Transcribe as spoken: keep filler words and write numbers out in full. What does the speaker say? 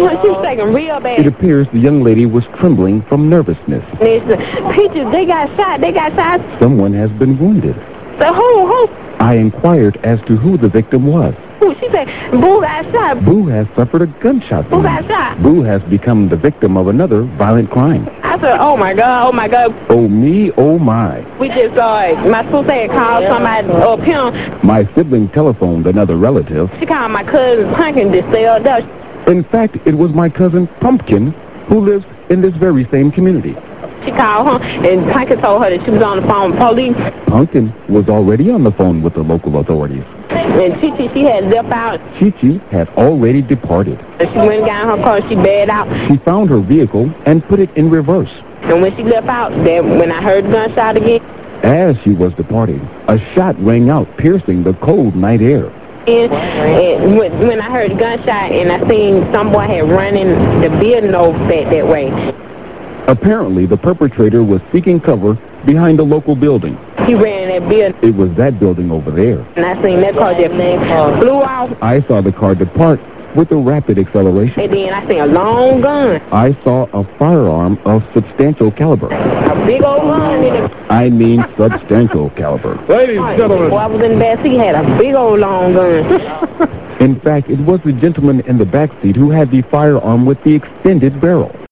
She was shaking real bad. It appears the young lady was trembling from nervousness. Peaches, they got shot. They got shot. Someone has been wounded. So who? Who? I inquired as to who the victim was. Who? She said, Boo got shot. Boo has suffered a gunshot Boo wound. got shot. Boo has become the victim of another violent crime. I said, oh my God, oh my God. Oh me, oh my. We just saw it. My sister had called somebody up here. My sibling telephoned another relative. She called my cousin Pumpkin to stay up there. In fact, it was my cousin Pumpkin who lives in this very same community. She called her, and Pumpkin told her that she was on the phone with police. Pumpkin was already on the phone with the local authorities. And Chi-Chi, she had left out. Chi-Chi had already departed. And she went and got in her car, she bailed out. She found her vehicle and put it in reverse. And when she left out, then when I heard the gunshot again. As she was departing, a shot rang out, piercing the cold night air. And, and when, when I heard the gunshot and I seen some boy had running the building over back that way. Apparently, the perpetrator was seeking cover behind a local building. He ran that building. It was that building over there. And I seen that car just flew off. I saw the car depart with a rapid acceleration. And then I seen a long gun. I saw a firearm of substantial caliber. A big old gun in it. I mean substantial caliber. Ladies and gentlemen. Boy, I was in the back seat, had a big old long gun. In fact, it was the gentleman in the back seat who had the firearm with the extended barrel.